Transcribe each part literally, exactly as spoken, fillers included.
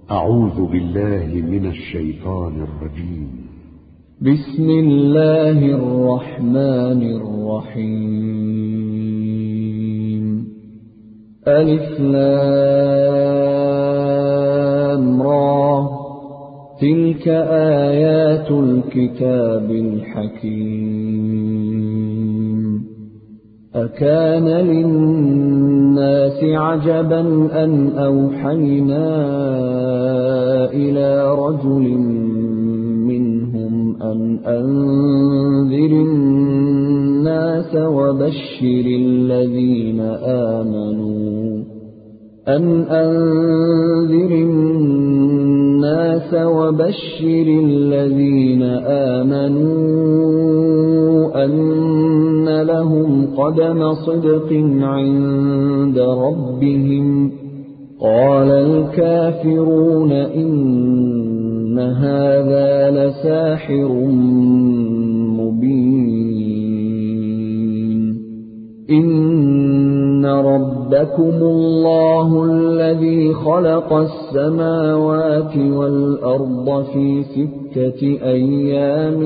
أعوذ بالله من الشيطان الرجيم. بسم الله الرحمن الرحيم. ألف لام را، تلك آيات الكتاب الحكيم. أكان للناس عجبا أن أوحينا إلى رجل منهم أن أنذر الناس وبشر الذين آمنوا أن أنذر الناس وبشر الذين آمنوا أن لهم قدم صدق عند ربهم. قال الكافرون إن هذا لساحر مبين. إن ربكم الله الذي خلق السماوات والأرض في ستة أيام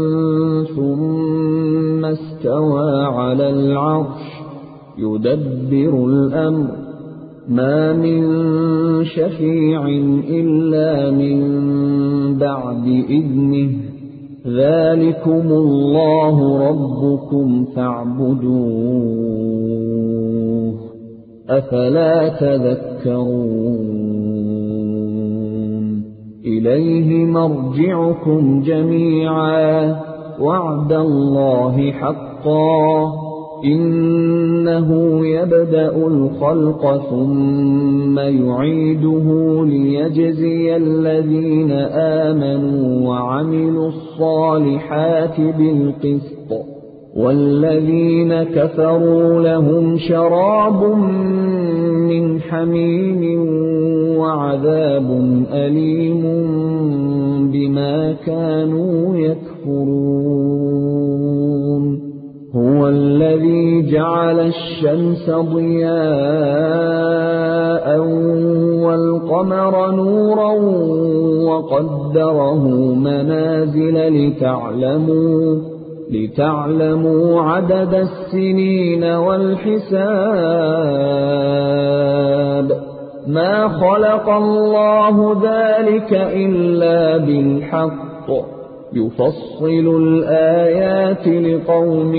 ثم استوى على العرش يدبر الأمر، ما من شفيع إلا من بعد إذنه، ذلكم الله ربكم فاعبدوه، أفلا تذكرون. إليه مرجعكم جميعا، وعد الله حقا، إنه يبدأ الخلق ثم يعيده ليجزي الذين آمنوا وعملوا الصالحات بالقسط، والذين كفروا لهم شراب من حميم وعذاب أليم بما كانوا يكفرون. هو الذي جعل الشمس ضياء والقمر نورا وقدره منازل لتعلموا لتعلموا عدد السنين والحساب. ما خلق الله ذلك إلا بالحق، يفصل الآيات لقوم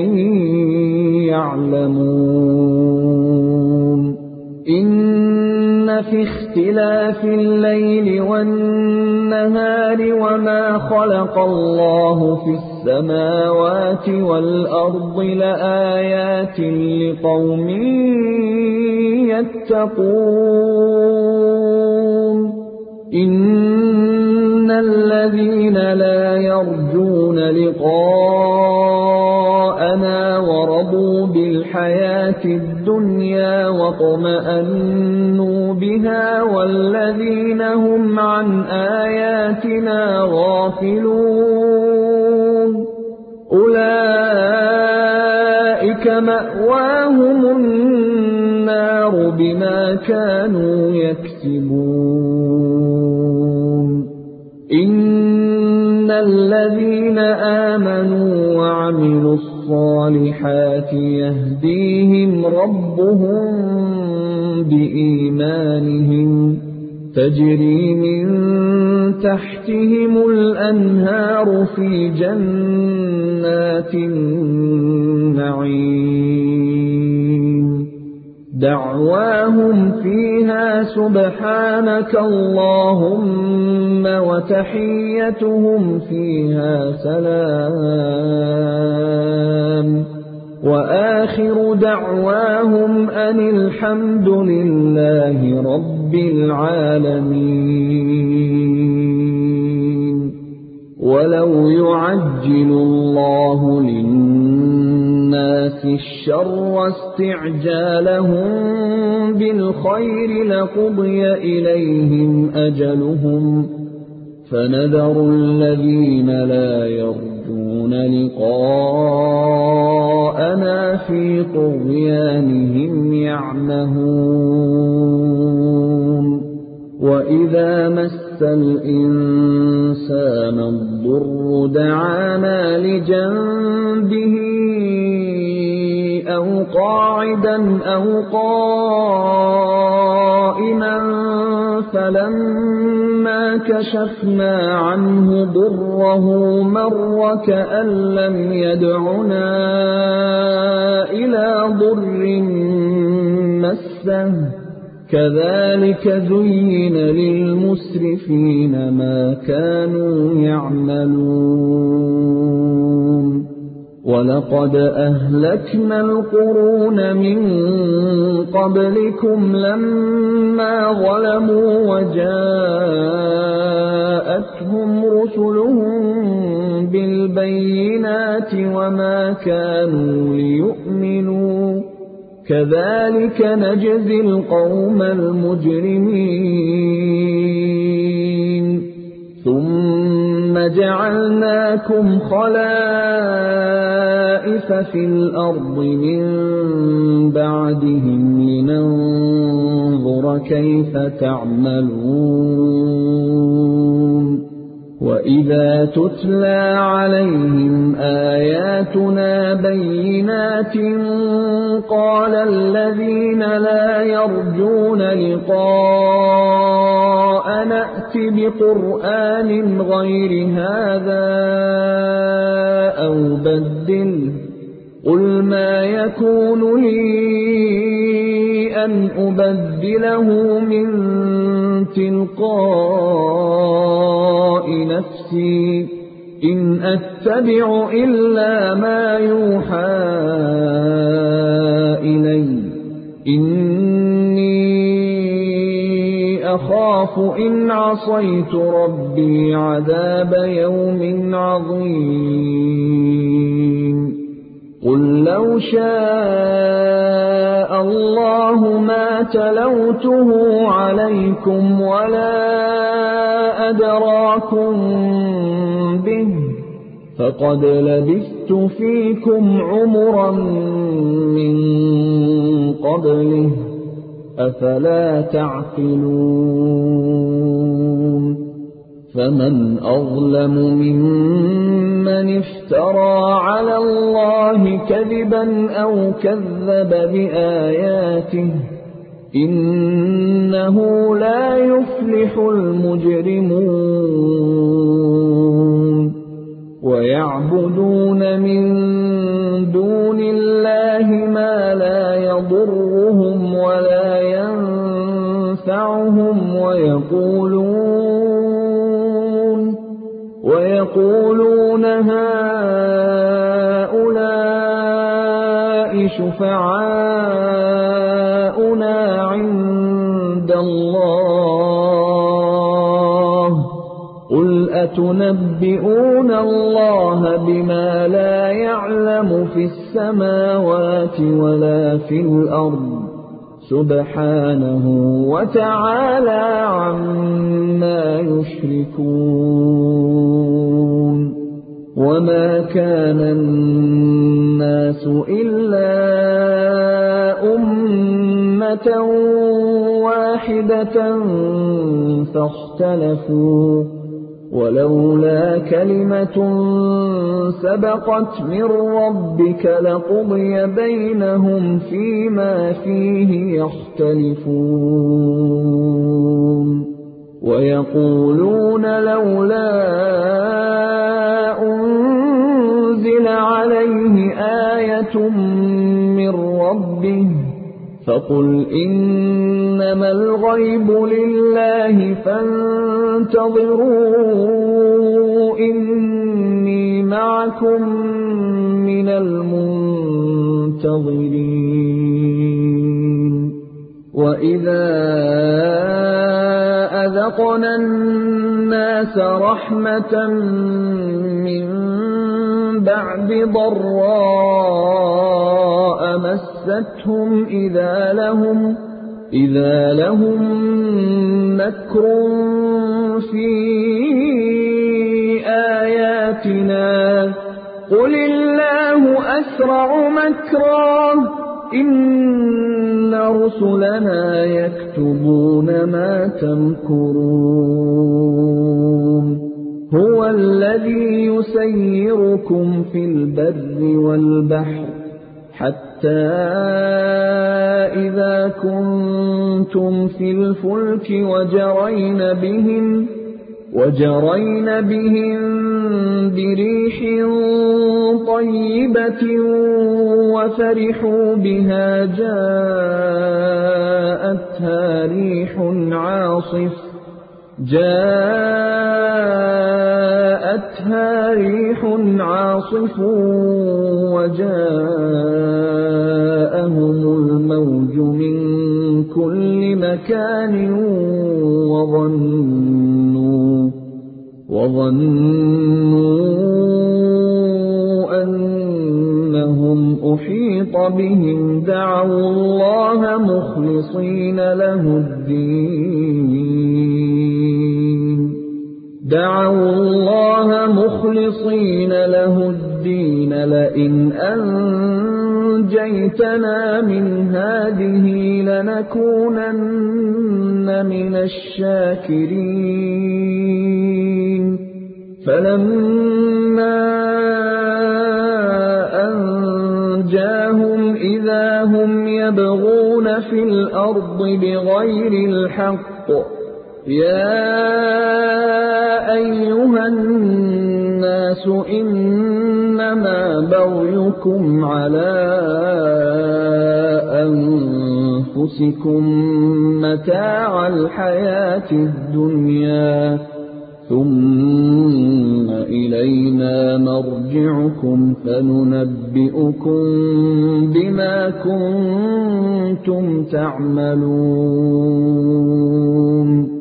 يعلمون. إن في اختلاف الليل والنهار وما خلق الله في السماوات والأرض لآيات لقوم يتقون. إن الذين لا يرجون لقاءنا ورضوا بالحياة الدنيا واطمأنوا بها والذين هم عن آياتنا غافلون، أولئك مأواهم النار بما كانوا يكسبون. إن الذين آمنوا وعملوا الصالحات يهديهم ربهم بإيمانهم، تجري من تحتهم الأنهار في جنات النعيم، دعواهم فيها سبحانك اللهم وتحيتهم فيها سلام، وآخر دعواهم أن الحمد لله رب العالمين. ولو يعجل الله للناس الشر استعجالهم بالخير لقضي إليهم أجلهم، فنذر الذين لا يرجون لقاءنا في طغيانهم يعمهون. وَإِذَا مَسَّ الْإِنسَانَ الضُّرُّ دَعَانَا لِجَنبِهِ أَوْ قَاعِدًا أَوْ قَائِمًا فَلَمَّا كَشَفْنَا عَنْهُ ضُرَّهُ مَرَّ كَأَن لَّمْ يَدْعُنَا إِلَىٰ ضُرٍّ مَّسَّهُ كَذَٰلِكَ زُيِّنَ لِلْمُسْرِفِينَ مَا كَانُوا يَعْمَلُونَ وَلَقَدْ أَهْلَكْنَا الْقُرُونَ مِن قَبْلِكُمْ لَمَّا ظَلَمُوا وَجَاءَتْهُمْ رُسُلُهُم بِالْبَيِّنَاتِ وَمَا كَانُوا لِيُؤْمِنُوا كَذَٰلِكَ نَجْزِي الْقَوْمَ الْمُجْرِمِينَ ثُمَّ جَعَلْنَاكُمْ خَلَائِفَ فِي الْأَرْضِ مِن بَعْدِهِمْ لِنَنظُرَ كَيْفَ تَعْمَلُونَ وَإِذَا تُتْلَىٰ عَلَيْهِمْ آيَاتُنَا بَيِّنَاتٍ قَالَ الَّذِينَ لَا يَرْجُونَ لِقَاءَنَا ائْتِ بِقُرْآنٍ غَيْرِ هَٰذَا أَوْ بَدِّلْهُ قُلْ مَا يَكُونُ لِي أَنْ أُبَدِّلَهُ مِن تِلْقَاءِ نَفْسِي إِنْ أَتَّبِعُ إِلَّا مَا يُوحَىٰ إِلَيَّ إِنِّي أَخَافُ إِنْ عَصَيْتُ رَبِّي عَذَابَ يَوْمٍ عَظِيمٍ قُل لَّوْ شَاءَ اللَّهُ مَا تَلَوْتُهُ عَلَيْكُمْ وَلَا أَدْرَاكُم بِهِ فَقَدْ لَبِثْتُ فِيكُمْ عُمُرًا مِّن قَبْلِهِ ۚ أَفَلَا تَعْقِلُونَ فَمَنْ أَظْلَمُ مِمَّنِ افْتَرَىٰ عَلَى اللَّهِ كَذِبًا أَوْ كَذَّبَ بِآيَاتِهِ ۚ إِنَّهُ لَا يُفْلِحُ الْمُجْرِمُونَ وَيَعْبُدُونَ مِن دُونِ اللَّهِ مَا لَا يَضُرُّهُمْ وَلَا يَنفَعُهُمْ وَيَقُولُونَ وَيَقُولُونَ هَٰؤُلَاءِ شُفَعَاؤُنَا عِندَ اللَّهِ ۚ قُلْ أَتُنَبِّئُونَ اللَّهَ بِمَا لَا يَعْلَمُ فِي السَّمَاوَاتِ وَلَا فِي الْأَرْضِ ۚ سُبْحَانَهُ وَتَعَالَىٰ عَمَّا يُشْرِكُونَ وَمَا كَانَ النَّاسُ إِلَّا أُمَّةً وَاحِدَةً فَاخْتَلَفُوا ۚ وَلَوْلَا كَلِمَةٌ سَبَقَتْ مِن رَّبِّكَ لَقُضِيَ بَيْنَهُمْ فِيمَا فِيهِ يَخْتَلِفُونَ وَيَقُولُونَ لَوْلَا أُنزِلَ عَلَيْهِ آيَةٌ مِّن رَّبِّهِ ۖ فَقُلْ إِنَّمَا الْغَيْبُ لِلَّهِ فَانتَظِرُوا إِنِّي مَعَكُم مِّنَ الْمُنتَظِرِينَ وَإِذَا أَذَقْنَا النَّاسَ رَحْمَةً مِّن بَعْدِ ضَرَّاءَ مَسَّتْهُمْ إِذَا لَهُمْ إِذَا لَهُم مَّكْرٌ فِي آيَاتِنَا قُلِ اللَّهُ أَسْرَعُ مَكْرًا إِنَّ إِنَّ رُسُلَنَا يَكْتُبُونَ مَا تَمْكُرُونَ هُوَ الَّذِي يُسَيِّرُكُمْ فِي الْبَرِّ وَالْبَحْرِ حَتَّى إِذَا كُنتُمْ فِي الْفُلْكِ وَجَرَيْنَ بِهِمْ وَجَرَيْنَ بِهِمْ بِرِيحٍ طَيِّبَةٍ وَفَرِحُوا بِهَا جَاءَتْهَا رِيحٌ عَاصِفٌ جاءتها ريح عاصف وجاءهم الموج من كل مكان وظنوا وظنوا أنهم أحيط بهم دعوا الله مخلصين له الدين دعوا الله مخلصين له الدين لئن أنجيتنا من هذه لنكونن من الشاكرين فلما أنجاهم إذا هم يبغون في الأرض بغير الحق يا أيها الناس إنما بغيكم على أنفسكم متاع الحياة الدنيا ثم إلينا مرجعكم فننبئكم بما كنتم تعملون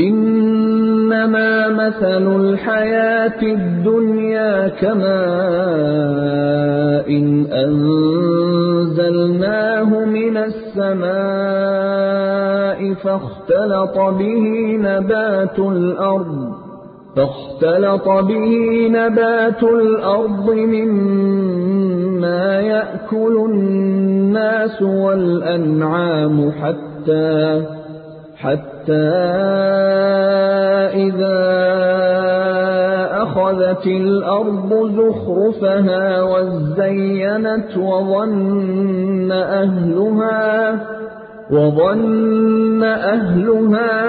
إنما مثل الحياة الدنيا كماء إن أنزلناه من السماء فاختلط به نبات الأرض فاختلط به نبات الأرض مما يأكل الناس والأنعام حتى حتى إذا أخذت الأرض زخرفها وزينت وظن أهلها وظن أهلها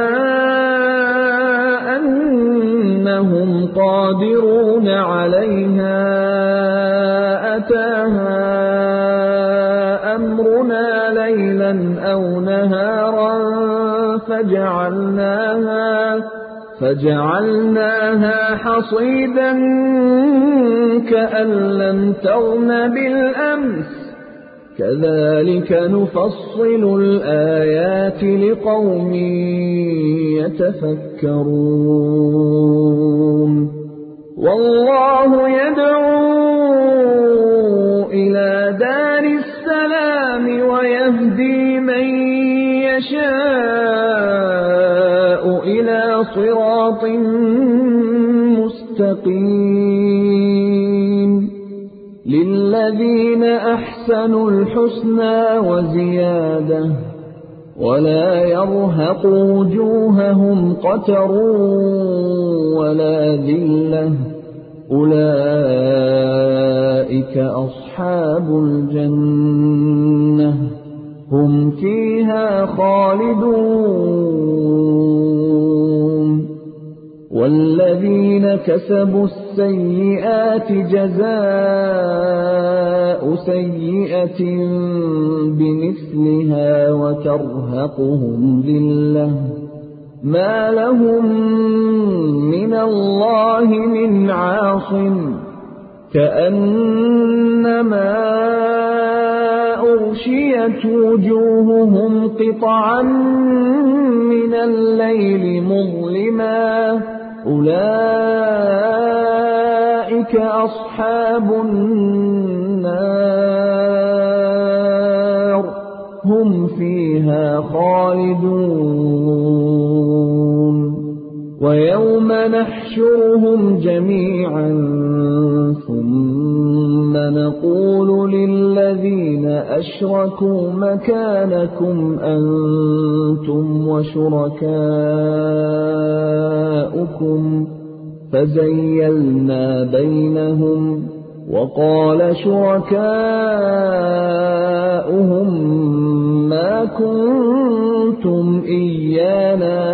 أنهم قادرون عليها أتاها أمرنا ليلا أو نهارا فجعلناها فجعلناها حصيدا كأن لم تغن بالأمس كذلك نفصل الآيات لقوم يتفكرون والله يدعو إلى دار السلام ويهدي من يشاء إلى صراط مستقيم للذين أحسنوا الحسنى وزيادة ولا يرهق وجوههم قتر ولا ذلة أولئك أصحاب الجنة هم فيها خالدون والذين كسبوا السيئات جزاء سيئة بمثلها وترهقهم ذلة ما لهم من الله من عاصم كأنما أغشيت وجوههم قطعا من الليل مظلما أولئك أصحاب النار هم فيها خالدون ويوم نحشرهم جميعا ثم ثم نقول للذين أشركوا مكانكم أنتم وشركاؤكم فزيلنا بينهم وقال شركاؤهم ما كنتم إيانا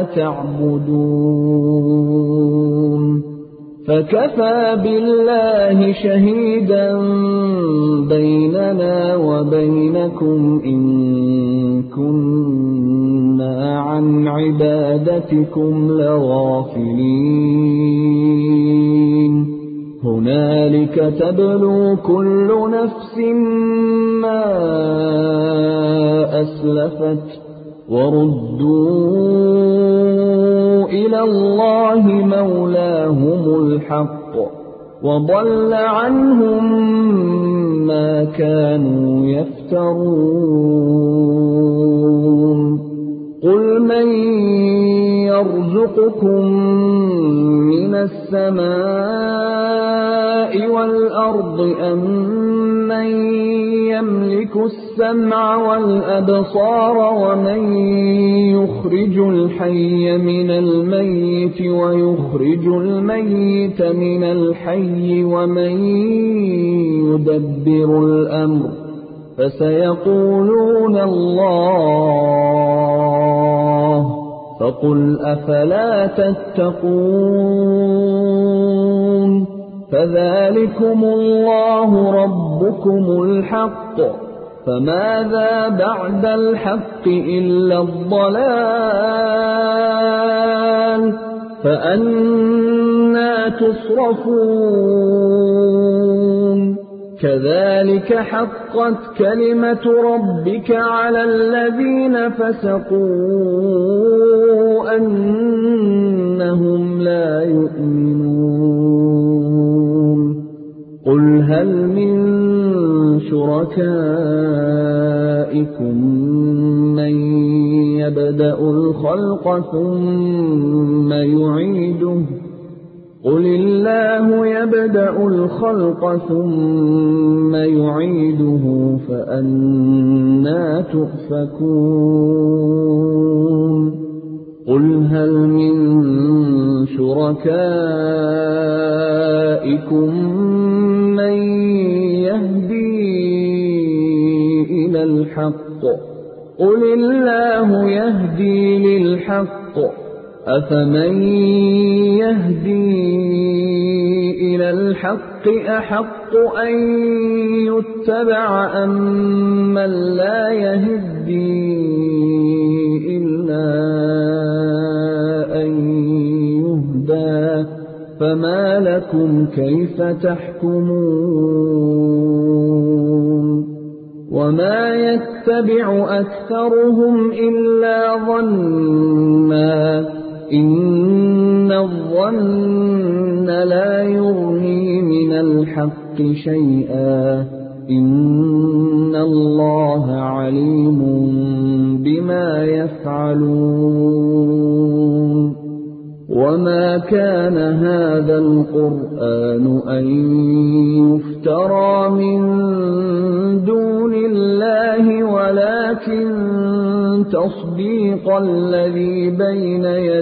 تعبدون فكفى بالله شهيدا بيننا وبينكم إن كنا عن عبادتكم لغافلين هنالك تبلو كل نفس ما أسلفت وردوا إلى الله مولاهم الحق وضل عنهم ما كانوا يفترون قل من يرزقكم من السماء والأرض أم من يملك السمع والأبصار ومن يخرج الحي من الميت ويخرج الميت من الحي ومن يدبر الأمر فسيقولون الله فقل أفلا تتقون فذلكم الله ربكم الحق فماذا بعد الحق إلا الضلال فأنى تصرفون كذلك حقت كلمة ربك على الذين فسقوا أنهم لا يؤمنون قل هل من شركائكم من يبدأ الخلق ثم يعيده قل الله يبدأ الخلق ثم يعيده فأنى تؤفكون قل هل من شركائكم من يهدي إلى الحق قل الله يهدي للحق أفمن يهدي إلى الحق أحق أن يتبع أم من لا يهدي إلا أن يهدى فما لكم كيف تحكمون وما يتبع أكثرهم إلا ظنًّا إن الظن لا يغني من الحق شيئا إن الله عليم بما يفعلون وما كان هذا القرآن أن يفترى من دون الله ولكن تصديق الذي بين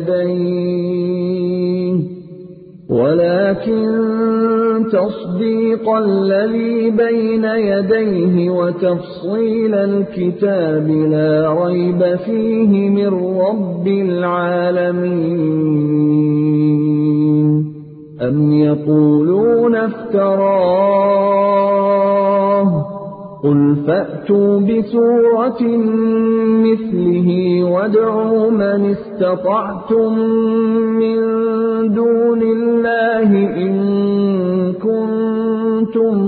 يديه ولكن تصديق الذي بين يديه وتفصيل الكتاب لا ريب فيه من رب العالمين أم يقولون افتراه قل فأتوا بسورة مثله وادعوا من استطعتم من دون الله إن كنتم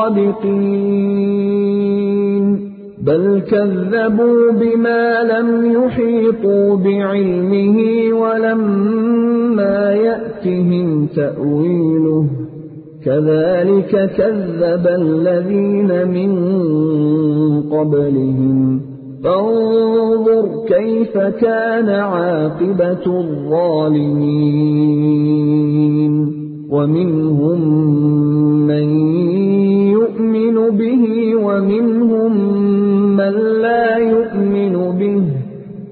صادقين بل كذبوا بما لم يحيطوا بعلمه ولما يأتهم تأويله كذلك كذب الذين من قبلهم فانظر كيف كان عاقبة الظالمين ومنهم من يؤمن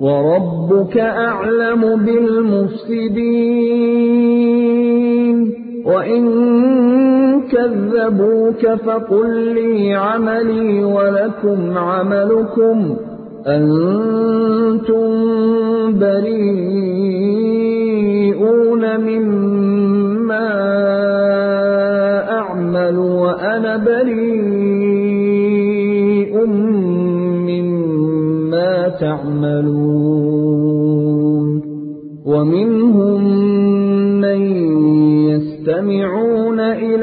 وَرَبُّكَ أَعْلَمُ بِالْمُفْسِدِينَ وَإِن كَذَّبُوكَ فَقُل لِّي عَمَلِي وَلَكُمْ عَمَلُكُمْ أَنتُم بَرِيئُونَ مِمَّا أَعْمَلُ وَأَنَا بَرِيءٌ مِّمَّا تَعْمَلُونَ وَمِنْهُم مَّن يَسْتَمِعُونَ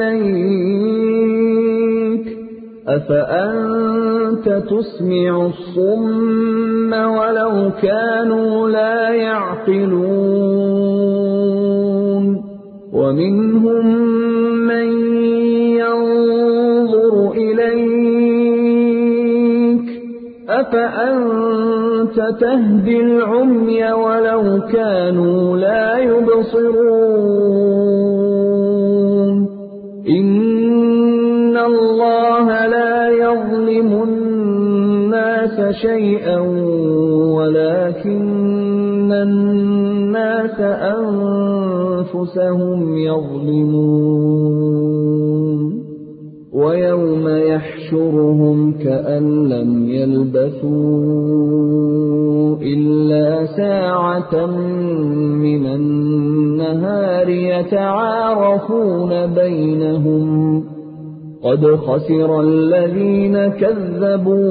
إِلَيْكَ أَفَأَنتَ تُسْمِعُ الصُّمَّ وَلَوْ كَانُوا لَا يَعْقِلُونَ وَمِنْهُم مَّن يَنظُرُ إِلَيْكَ أَفَأَنتَ تَهْدِي الْعُمْيَ وَلَوْ كَانُوا لَا يُبْصِرُونَ إِنَّ اللَّهَ لَا يَظْلِمُ النَّاسَ شَيْئًا وَلَكِنَّ النَّاسَ أَنفُسَهُمْ يَظْلِمُونَ وَيَوْمَ يَحْشُرُهُمْ كَأَن لَّمْ يَلْبَثُوا إِلَّا سَاعَةً مِّنَ النَّهَارِ يَتَعَارَفُونَ بَيْنَهُمْ قَدْ خَسِرَ الَّذِينَ كَذَّبُوا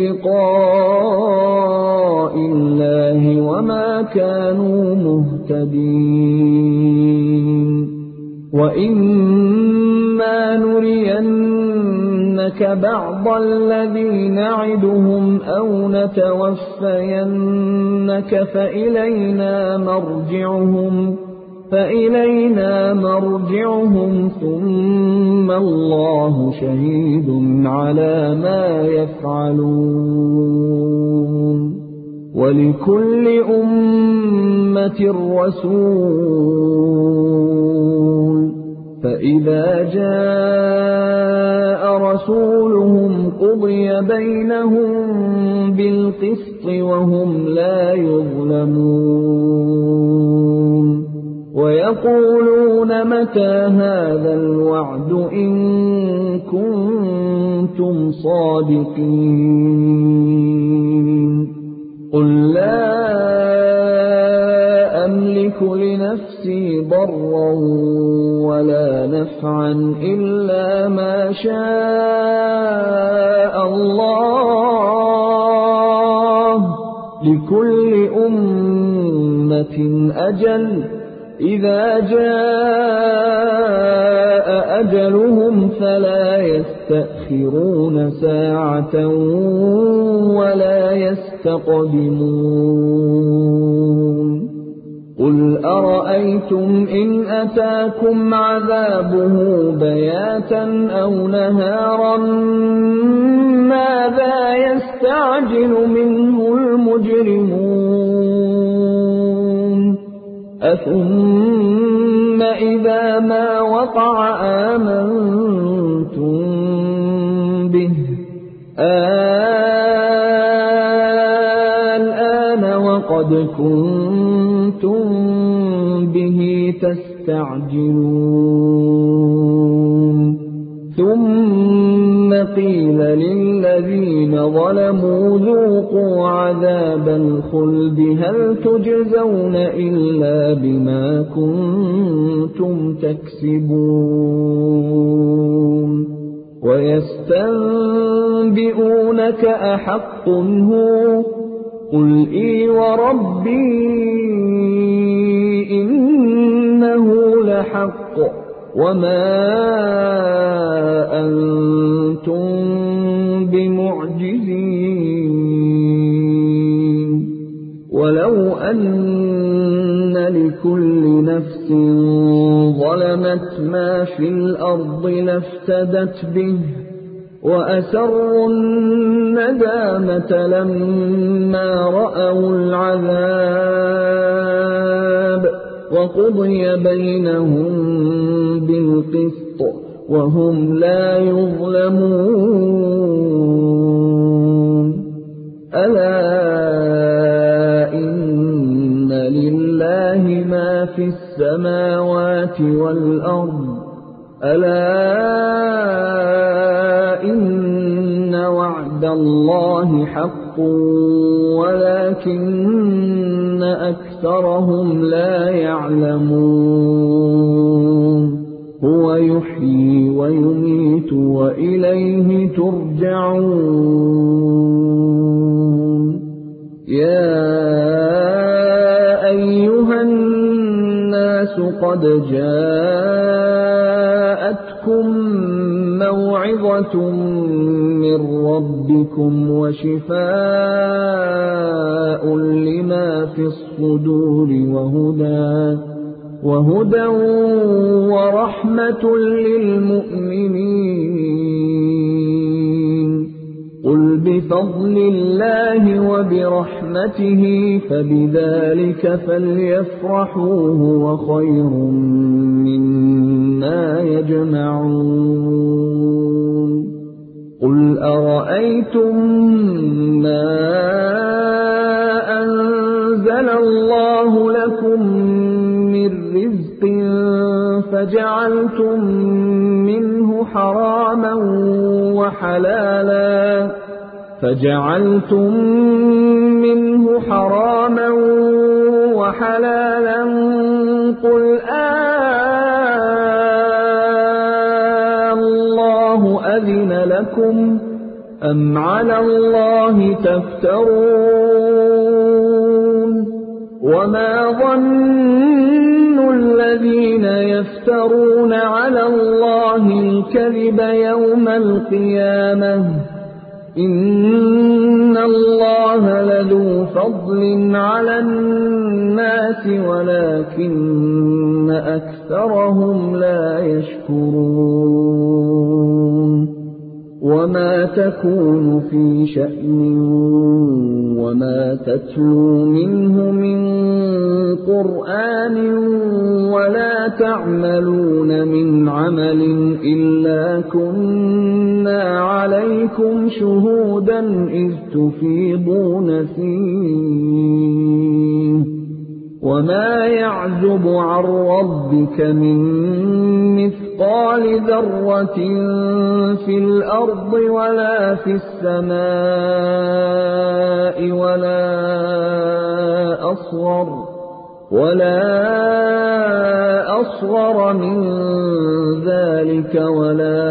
بِلِقَاءِ اللَّهِ وَمَا كَانُوا مُهْتَدِينَ وَإِمَّا نُرِيَنَّكَ بَعْضَ الَّذِي نَعِدُهُمْ أَوْ نَتَوَفَّيَنَّكَ فَإِلَيْنَا مَرْجِعُهُمْ فَإِلَيْنَا مَرْجِعُهُمْ ثُمَّ اللَّهُ شَهِيدٌ عَلَى مَا يَفْعَلُونَ وَلِكُلِّ أُمَّةٍ رَّسُولٌ فَإِذَا جَاءَ رَسُولُهُمْ قُضِيَ بَيْنَهُم بِالْقِسْطِ وَهُمْ لَا يُظْلَمُونَ وَيَقُولُونَ مَتَىٰ هَٰذَا الْوَعْدُ إِن كُنتُمْ صَادِقِينَ قُل لَّا أَمْلِكُ لِنَفْسِي ضَرًّا وَلَا نَفْعًا إِلَّا مَا شَاءَ اللَّهُ ۗ لِكُلِّ أُمَّةٍ أَجَلٌ ۚ إِذَا جَاءَ أَجَلُهُمْ فَلَا يَسْتَأْخِرُونَ سَاعَةً وَلَا يَسْتَقْدِمُونَ قُلْ أَرَأَيْتُمْ إِنْ أَتَاكُمْ عَذَابُهُ بَيَاتًا أَوْ نَهَارًا مَاذَا يَسْتَعْجِلُ مِنْهُ الْمُجْرِمُونَ أَثُمَّ إِذَا مَا وَقَعَ آمَنتُم بِهِ الْآنَ وَقَدْ كُنتُم بِهِ تَسْتَعْجِلُونَ ثُمَّ قِيلَ لِلَّذِينَ ظَلَمُوا ذُوقُوا عَذَابَ الْخُلْدِ هَلْ تُجْزَوْنَ إِلَّا بِمَا كُنتُمْ تَكْسِبُونَ وَيَسْتَنبِئُونَكَ أَحَقٌّ هُوَ قُلْ إِي وَرَبِّي إِنَّهُ لَحَقٌّ وَمَا أَنتُم بِمُعْجِزِينَ وَلَوْ أَنَّ لِكُلِّ نَفْسٍ ظَلَمَتْ مَا فِي الْأَرْضِ لَافْتَدَتْ بِهِ وَأَسَرُّوا النَّدَامَةَ لَمَّا رَأَوُا الْعَذَابَ وَقُضِيَ بَيْنَهُم بِالْقِسْطِ وَهُمْ لَا يُظْلَمُونَ أَلَا لما في السماوات والأرض ألا إن وعد الله حق ولكن أكثرهم لا يعلمون هو يحيي ويميت وإليه ترجعون يا أيها الناس قد جاءتكم موعظة من ربكم وشفاء لما في الصدور وهدى وهدى ورحمة للمؤمنين قل بفضل الله وبرحمته فبذلك فليفرحوا هو خير مما يجمعون قل أرأيتم ما أنزل الله لكم من رزق فجعلتم منه حراما وحلالا فجعلتم منه حراما وحلالا قل آه الله أذن لكم أم على الله تفترون وما ظن الذين يفترون على الله الكذب يوم القيامة إن الله لذو فضل على الناس ولكن أكثرهم لا يشكرون وما تكون في شأن وما تتلو منه من قرآن ولا تعملون من عمل إلا كنا عليكم شهودا إذ تفيضون فيه وما يعزب عن ربك من مثقال ذرة في الأرض ولا في السماء ولا أصغر ولا أصغر من ذلك ولا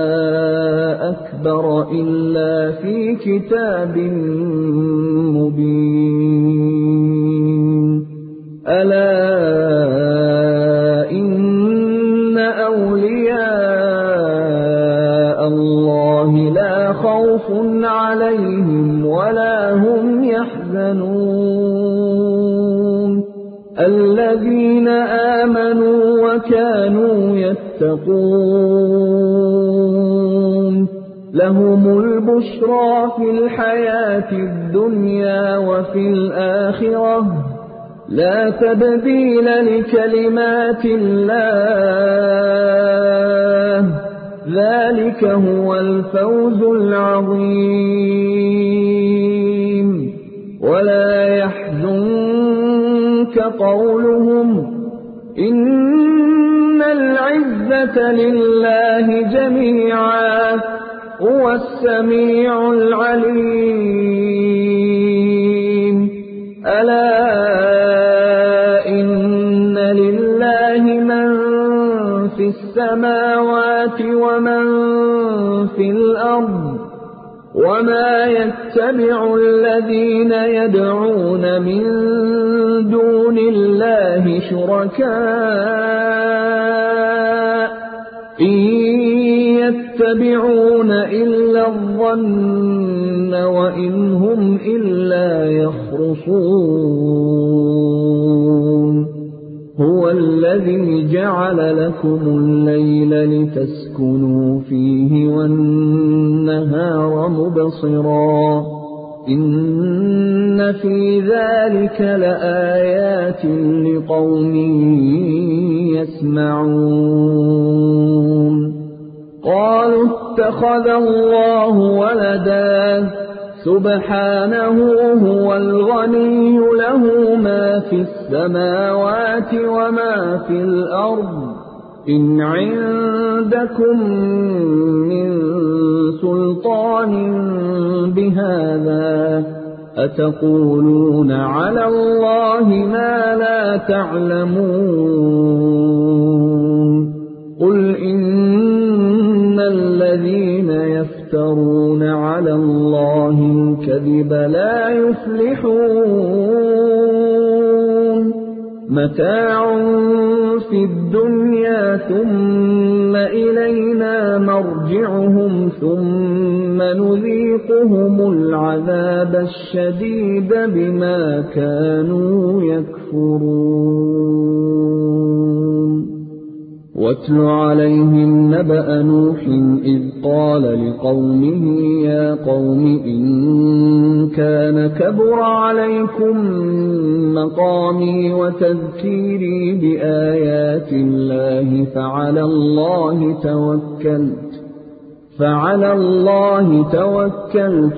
أكبر إلا في كتاب مبين ألا إن أولياء الله لا خوف عليهم ولا هم يحزنون الذين آمنوا وكانوا يتقون لهم البشرى في الحياة الدنيا وفي الآخرة لا تبديل لكلمات الله ذلك هو الفوز العظيم ولا يحزنك قولهم إن العزة لله جميعا هو السميع العليم ألا إن لله من في السماوات ومن في الأرض وما يتبع الذين يدعون من دون الله شركاء إن يتبعون إلا الظن وإن هم إلا يخرصون هو الذي جعل لكم الليل لتسكنوا فيه والنهار مبصرا إن في ذلك لآيات لقوم يسمعون قالوا اتخذ الله ولدا سبحانه هو الغني له ما في السماوات وما في الأرض إن عندكم من سلطان بهذا أتقولون على الله ما لا تعلمون قل إن الذين يفترون على الله الكذب لا يفلحون متاع في الدنيا ثم إلينا مرجعهم ثم نذيقهم العذاب الشديد بما كانوا يكفرون واتل عليهم نبأ نوح إذ قال لقومه يا قوم إن كان كبر عليكم مقامي وتذكيري بآيات الله فعلى الله توكلت فعلى الله توكلت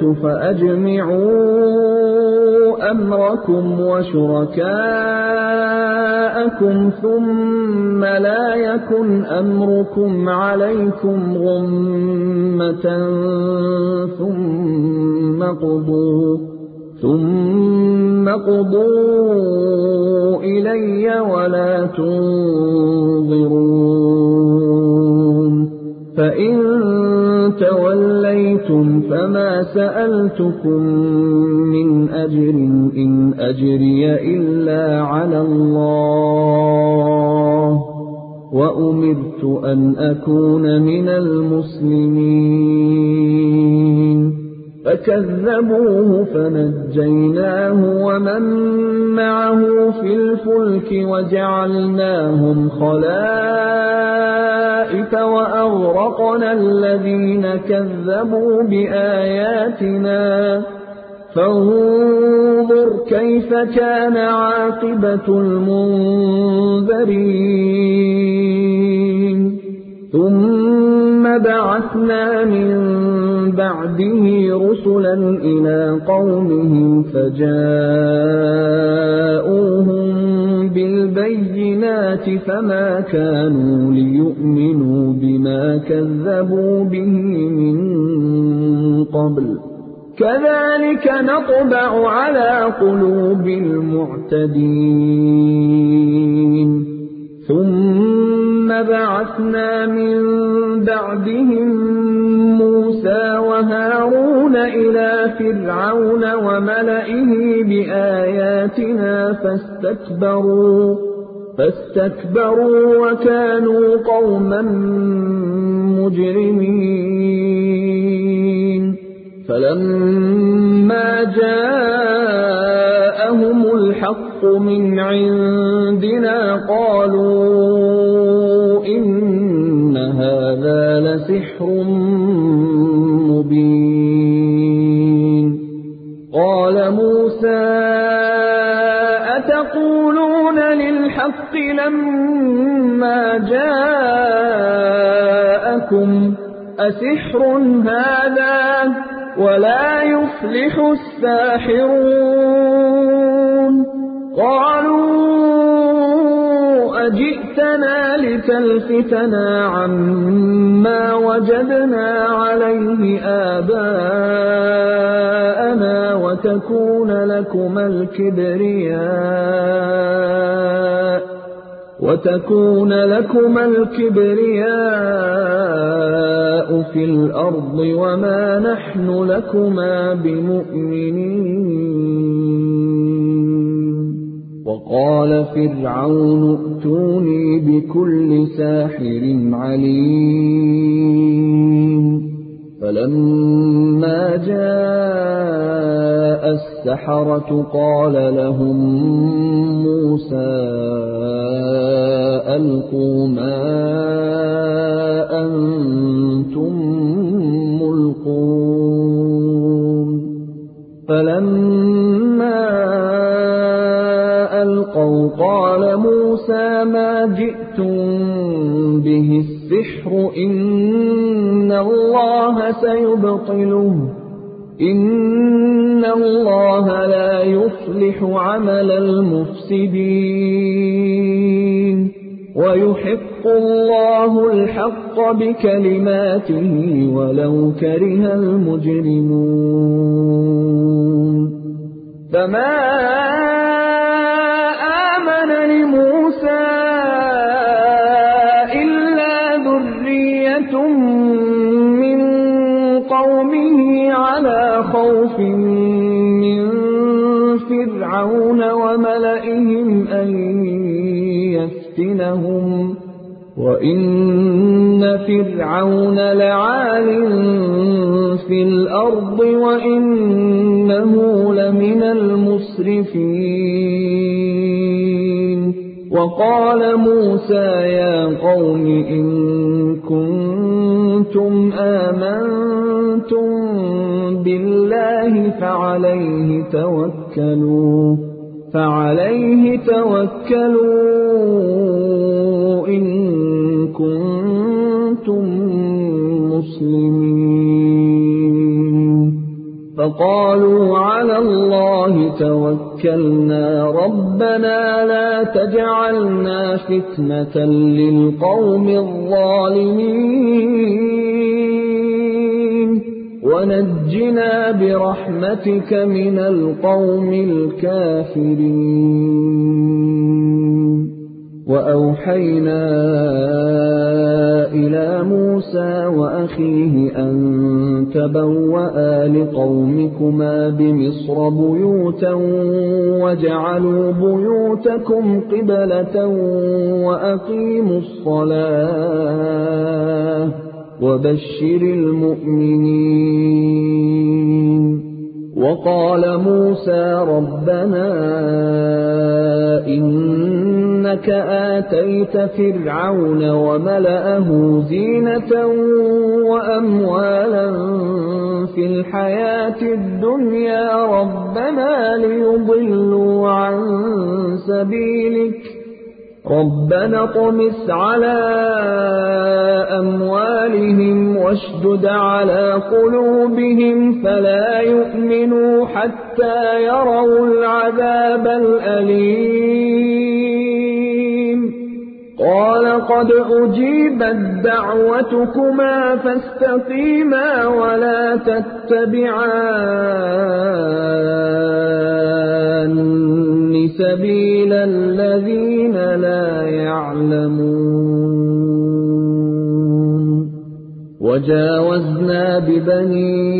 فأجمعوا أمركم وشركاءكم ثم لا يكن أمركم عليكم غمة ثم قضوا ثم قضوا إلي ولا تنظرون فإن توليتم فما سألتكم من أجر إن أجري إلا على الله وأمرت أن أكون من المسلمين فكذبوه فنجيناه ومن معه في الفلك وجعلناهم خلائف وأغرقنا الذين كذبوا بآياتنا فانظر كيف كان عاقبة المنذرين ثم بعثنا من بعده رسلا إلى قومهم فجاءوهم بالبينات فما كانوا ليؤمنوا بما كذبوا به من قبل كذلك نطبع على قلوب المعتدين ثم بعثنا من بعدهم موسى وهارون إلى فرعون وملئه بآياتنا فاستكبروا فاستكبروا وكانوا قوما مجرمين فلما جاءهم الحق من عندنا قالوا إن هذا لسحر مبين قال موسى أتقولون للحق لما جاءكم أسحر هذا ولا يفلح الساحرون قالوا أجئتنا لتلفتنا عما وجدنا عليه آباءنا وتكون لكما الكبرياء وتكون لكما الكبرياء في الأرض وما نحن لكما بمؤمنين وقال فرعون ائتوني بكل ساحر عليم فلما جاء السحرة قال لهم موسى ألقوا ما أنتم ملقون فلما ألقوا قال موسى ما جئتم به السحر إن الله سيبطله إِنَّ اللَّهَ لَا يُصْلِحُ عَمَلَ الْمُفْسِدِينَ وَيُحِقُّ اللَّهُ الْحَقَّ بِكَلِمَاتِهِ وَلَوْ كَرِهَ الْمُجْرِمُونَ فَمَا آمَنَ لِمُوسَىٰ إِلَّا ذُرِّيَّةٌ مِّن قَوْمِهِ عَلَىٰ خَوْفٍ مِّن فِرْعَوْنَ وَمَلَئِهِمْ أَن يَفْتِنَهُمْ وَإِنَّ فِرْعَوْنَ لَعَالٍ فِي الْأَرْضِ وَإِنَّهُ لَمِنَ الْمُسْرِفِينَ وَقَالَ مُوسَىٰ يَا قَوْمِ إِن كُنتُمْ آمَنتُم بِاللَّهِ فَعَلَيْهِ تَوَكَّلُوا فَعَلَيْهِ تَوَكَّلُوا إِن كُنتُم مُّسْلِمِينَ فَقَالُوا عَلَى اللَّهِ تَوَكَّلْنَا رَبَّنَا لَا تَجْعَلْنَا فِتْنَةً لِّلْقَوْمِ الظَّالِمِينَ وَنَجِّنَا بِرَحْمَتِكَ مِنَ الْقَوْمِ الْكَافِرِينَ وَأَوْحَيْنَا إِلَىٰ مُوسَىٰ وَأَخِيهِ أَن تَبَوَّآ لِقَوْمِكُمَا بِمِصْرَ بُيُوتًا وَاجْعَلُوا بُيُوتَكُمْ قِبْلَةً وَأَقِيمُوا الصَّلَاةَ وَبَشِّرِ الْمُؤْمِنِينَ وَقَالَ مُوسَىٰ رَبَّنَا إِنَّكَ آتَيْتَ فِرْعَوْنَ وَمَلَأَهُ زِينَةً وَأَمْوَالًا فِي الْحَيَاةِ الدُّنْيَا رَبَّنَا لِيُضِلُّوا عَن سَبِيلِكَ رَبَّنَا اطْمِسْ عَلَىٰ أَمْوَالِهِمْ وَاشْدُدْ عَلَىٰ قُلُوبِهِمْ فَلَا يُؤْمِنُوا حَتَّىٰ يَرَوُا الْعَذَابَ الْأَلِيمَ قَالَ قَدْ أُجِيبَتْ دَعْوَتُكُمَا فَاسْتَقِيمَا وَلَا تَتَّبِعَانِّ سَبِيلَ الَّذِينَ لَا يَعْلَمُونَ وَجَاوَزْنَا بِبَنِي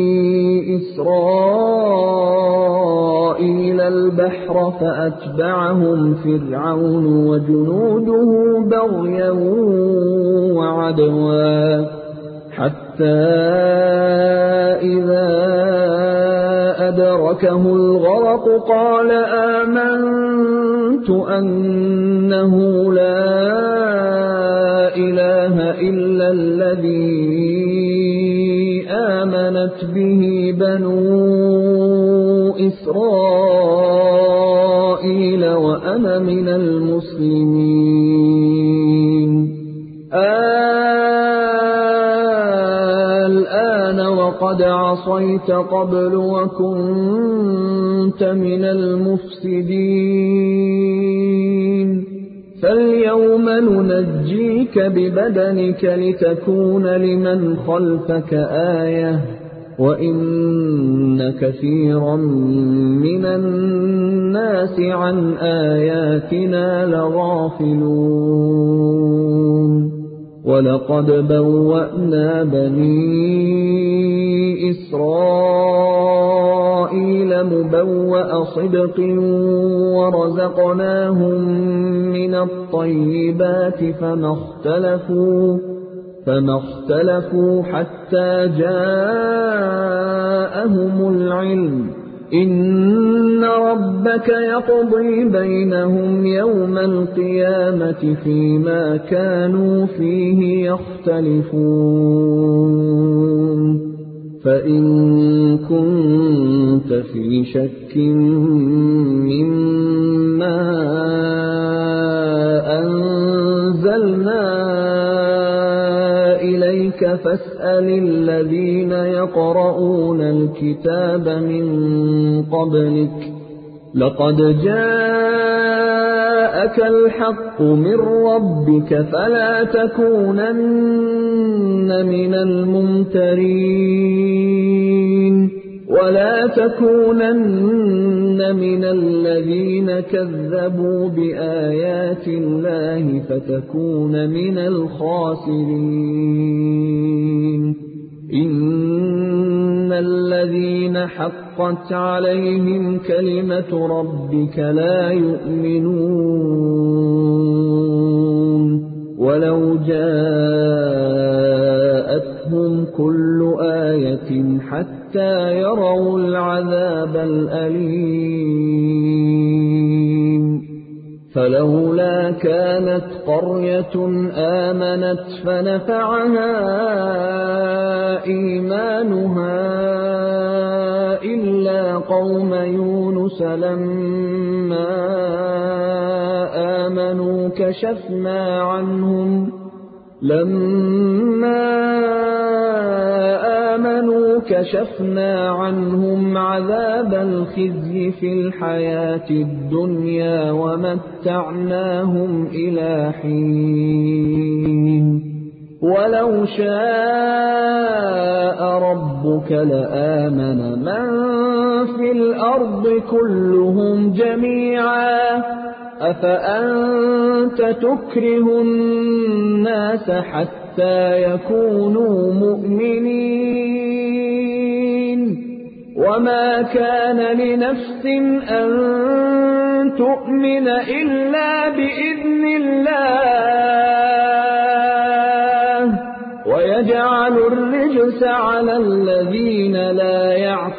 إِسْرَائِيلَ الْبَحْرَ فَأَتْبَعَهُمْ فِرْعَوْنُ وَجُنُودُهُ بَغْيًا وَعَدْوًا حَتَّىٰ إِذَا أَدْرَكَهُ الْغَرَقُ قَالَ آمَنتُ أَنَّهُ لَا إِلَٰهَ إِلَّا الَّذِي آمَنَتْ بِهِ بَنُو إِسْرَائِيلَ وَأَنَا مِنَ الْمُسْلِمِينَ الْآنَ وَقَدْ عَصَيْتَ قَبْلُ وَكُنتَ مِنَ الْمُفْسِدِينَ فَالْيَوْمَ نُنَجِّيكَ بِبَدَنِكَ لِتَكُونَ لِمَنْ خَلْفَكَ آيَةً وَإِنَّ كَثِيرًا مِّنَ النَّاسِ عَنْ آيَاتِنَا لَغَافِلُونَ وَلَقَدْ بَوَّأْنَا بَنِي إِسْرَائِيلَ مُبَوَّأَ صِدْقٍ وَرَزَقْنَاهُم مِّنَ الطَّيِّبَاتِ فَمَا اخْتَلَفُوا فَمَا اخْتَلَفُوا حَتَّىٰ جَاءَهُمُ الْعِلْمُ إِنَّ رَبَّكَ يَقْضِي بَيْنَهُمْ يَوْمَ الْقِيَامَةِ فِيمَا كَانُوا فِيهِ يَخْتَلِفُونَ فَإِن كُنتَ فِي شَكٍّ مِّمَّا أَنزَلْنَا إِلَيْكَ جاهلك فاسأل الذين يقرؤون الكتاب من قبلك لقد جاءك الحق من ربك فلا تكونن من الممترين ولا تكونن من الذين كذبوا بآيات الله فتكون من الخاسرين إن الذين حقت عليهم كلمة ربك لا يؤمنون ولو جاءتهم كل آية حتى يروا العذاب الأليم فلولا كانت قرية آمنت فنفعها إيمانها إلا قوم يونس لما آمنوا كشفنا عنهم لما آمنوا كشفنا عنهم عذاب الخزي في الحياة الدنيا ومتعناهم إلى حين ولو شاء ربك لآمن من في الأرض كلهم جميعا أفأنت تكره الناس حتى يكونوا مؤمنين وما كان لنفس أن تؤمن إلا بإذن الله ويجعل الرجس على الذين لا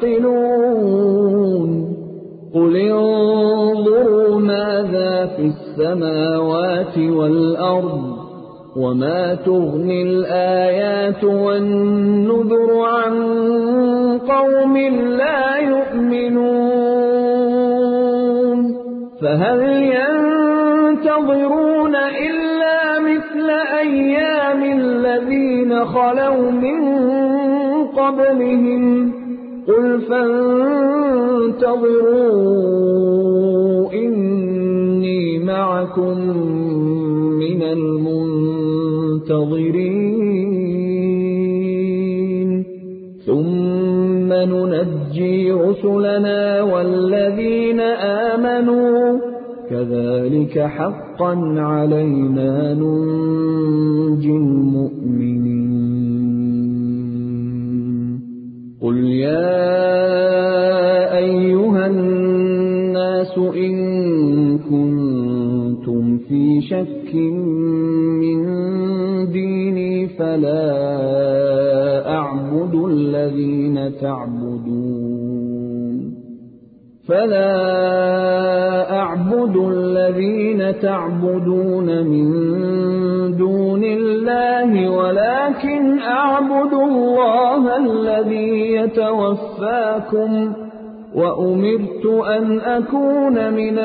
يعقلون قل انظروا ماذا في السماوات والأرض وما تغني الآيات والنذر عن قوم لا يؤمنون فهل ينتظرون إلا مثل أيام الذين خلوا من قبلهم قل فانتظروا إني معكم من المنتظرين ثم ننجي رسلنا والذين آمنوا كذلك حقا علينا ننجي المؤمنين قل يا أيها الناس إن كنتم في شك من ديني فلا أعبد الذين تعبدون فلا أعبد الذين تعبدون من دون الله ولكن أعبد الله الذي يتوفاكم وأمرت أن أكون من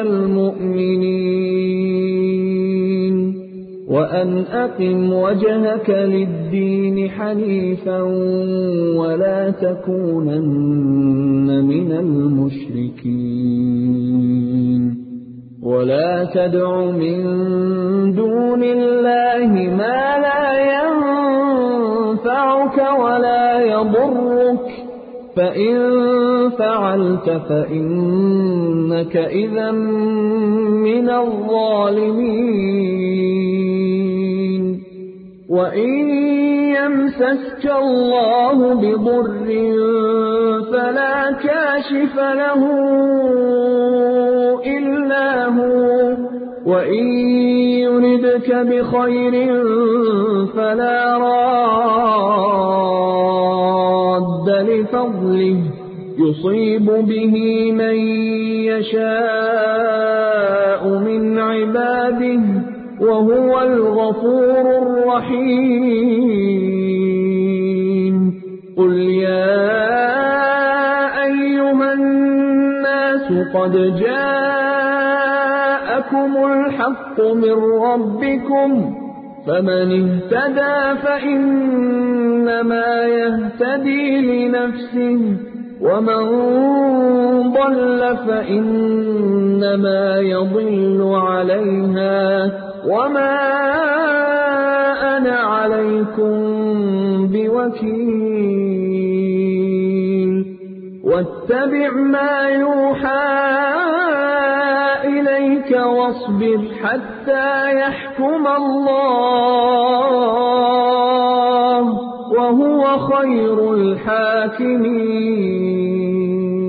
المؤمنين وأن أقم وجهك للدين حنيفا ولا تكونن من المشركين ولا تدع من دون الله ما لا ينفعك ولا يضرك فإن فعلت فإنك إذا من الظالمين وإن يمسسك الله بضر فلا كاشف له إلا هو وإن يردك بخير فلا راد لفضله يصيب به من يشاء من عباده وهو الغفور الرحيم قل يا أيها الناس قد جاءكم الحق من ربكم فمن اهتدى فإنما يهتدي لنفسه ومن ضل فإنما يضل عليها وما أنا عليكم بوكيل واتبع ما يوحى إليك واصبر حتى يحكم الله وهو خير الحاكمين.